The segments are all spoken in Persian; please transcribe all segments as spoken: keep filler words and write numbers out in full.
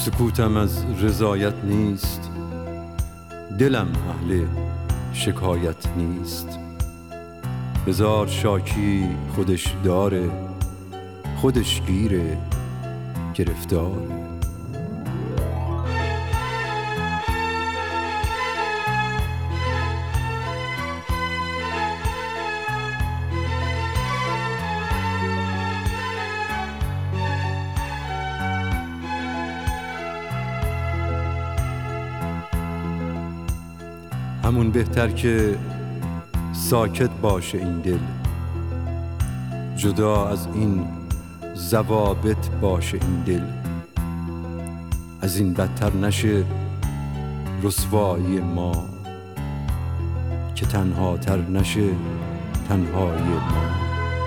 سکوتم از رضایت نیست، دلم اهل شکایت نیست. هزار شاکی خودش داره، خودش گیره گرفتاره. همون بهتر که ساکت باشه این دل، جدا از این ضوابط باشه این دل. از این بدتر نشه رسوایی ما، که تنها تر نشه تنهای ما.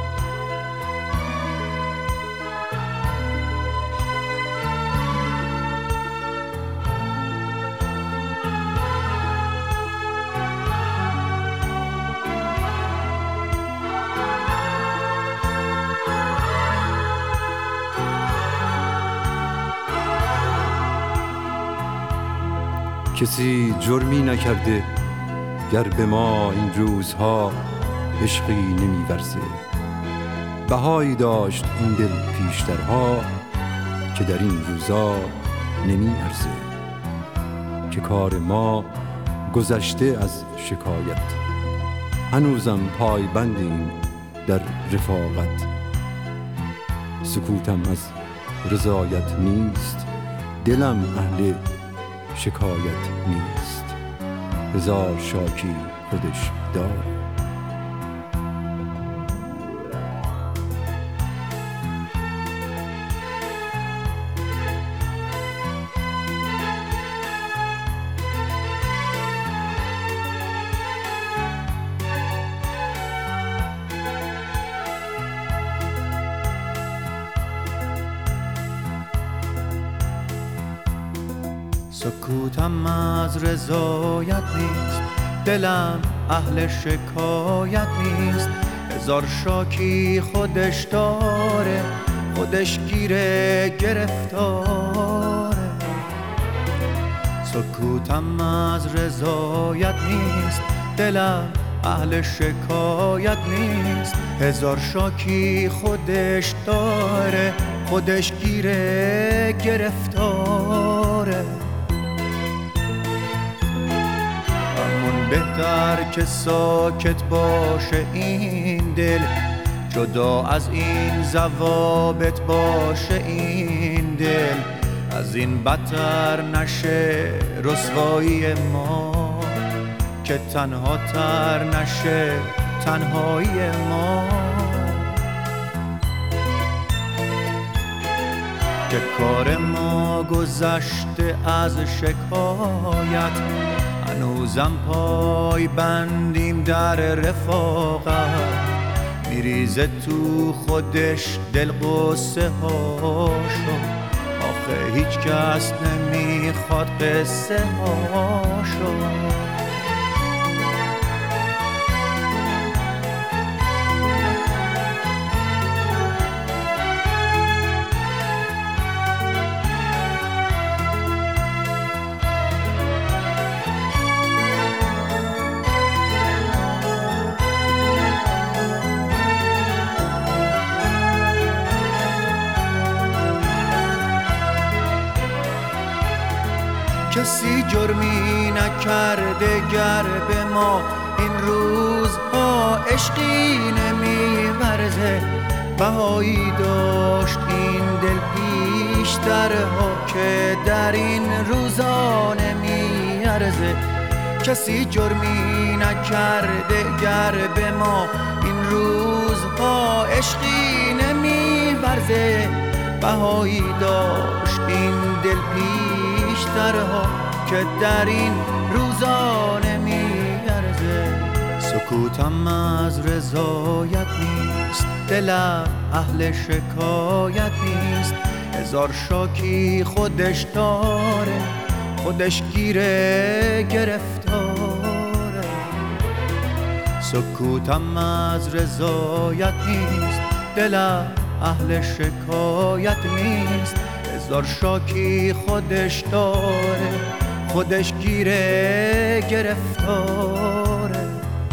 کسی جرمی نکرده گر به ما این روزها عشقی نمی‌ورزه. بهایی داشت این دل پیشترها که در این روزا نمی‌ارزه. که کار ما گذشته از شکایت، هنوزم پایبندیم در رفاقت. سکوتم از رضایت نیست، دلم اهل شکایت نیست. هزار شاکی خودش داره. سکوتم از رضایت نیست، دلم اهل شکایت نیست. هزار شاکی خودش داره، خودش گیره گرفتاره. سکوتم از رضایت نیست، دلم اهل شکایت نیست. هزار شاکی خودش داره، خودش گیره گرفتاره. بهتر که ساکت باشه این دل، جدا از این ضوابط باشه این دل. از این بدتر نشه رسوایی ما، که تنها تر نشه تنهایی ما. که کار ما گذشته از شکایت، هنوزم پای بندیم در رفاقت. میریزه تو خودش دل قصه هاشو، آخه هیچ کس نمیخواد قصه هاشو. کسی جرمی نکرده گر به ما این روزها عشقی نمی‌ورزه. بهایی داشت این دل پیشترها که در این روزا نمی‌ارزه. کسی جرمی نکرده گر به ما این روزها عشقی نمی‌ورزه. بهایی داشت این دل پیشترها که در این روزا نمی‌ارزه. سکوتم از رضایت نیست، دلم اهل شکایت نیست. هزار شاکی خودش داره، خودش گیره گرفتاره. سکوتم از رضایت نیست، دلم اهل شکایت نیست. هزار شاکی خودش داره، خودش گیره گرفتاره.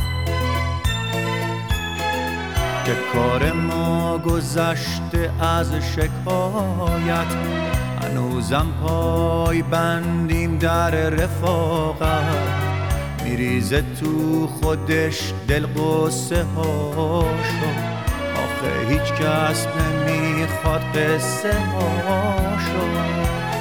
که کار ما گذشته از شکایت، هنوزم پای بندیم در رفاقت. میریزه تو خودش دل قصه هاشو، آخه هیچ کس نمیخواد قصه هاشو.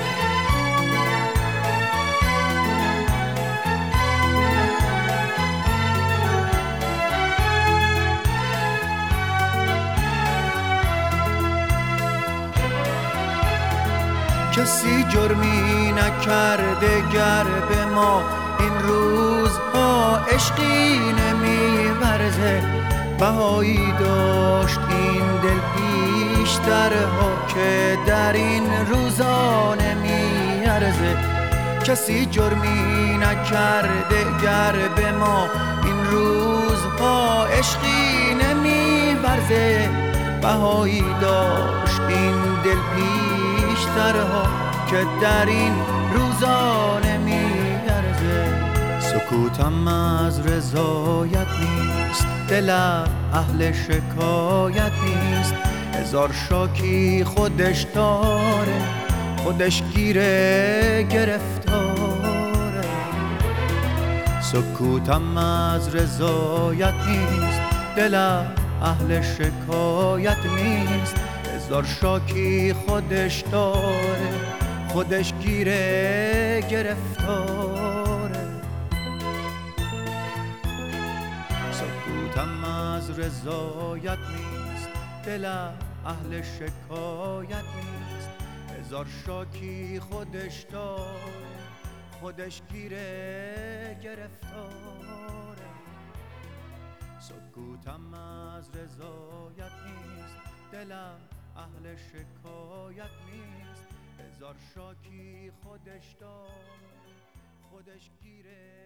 کسی جرمی نکرده گر به ما این روزها عشقی نمیورزه. بهایی داشت این دل پیشترها که در این روزا نمیارزه. کسی جرمی نکرده گر به ما این روزها عشقی نمیورزه. بهایی داشت این دل پیشترها که در این روزا نمیارزه. سکوتم از رضایت نیست، دلم اهل شکایت نیست. هزار شاکی خودش داره، خودش گیره گرفتاره. سکوتم از رضایت نیست، دلم اهل شکایت نیست. هزار شاکی خودش داره، خودش گیره گرفتاره. سکوتم از رضایت نیست، دلم اهل شکایت نیست. هزار شاکی خودش داره، خودش گیره گرفتاره. سکوتم از رضایت نیست، دلم اهل شکایت نیست. هزار شاکی خودش داره، خودش گیره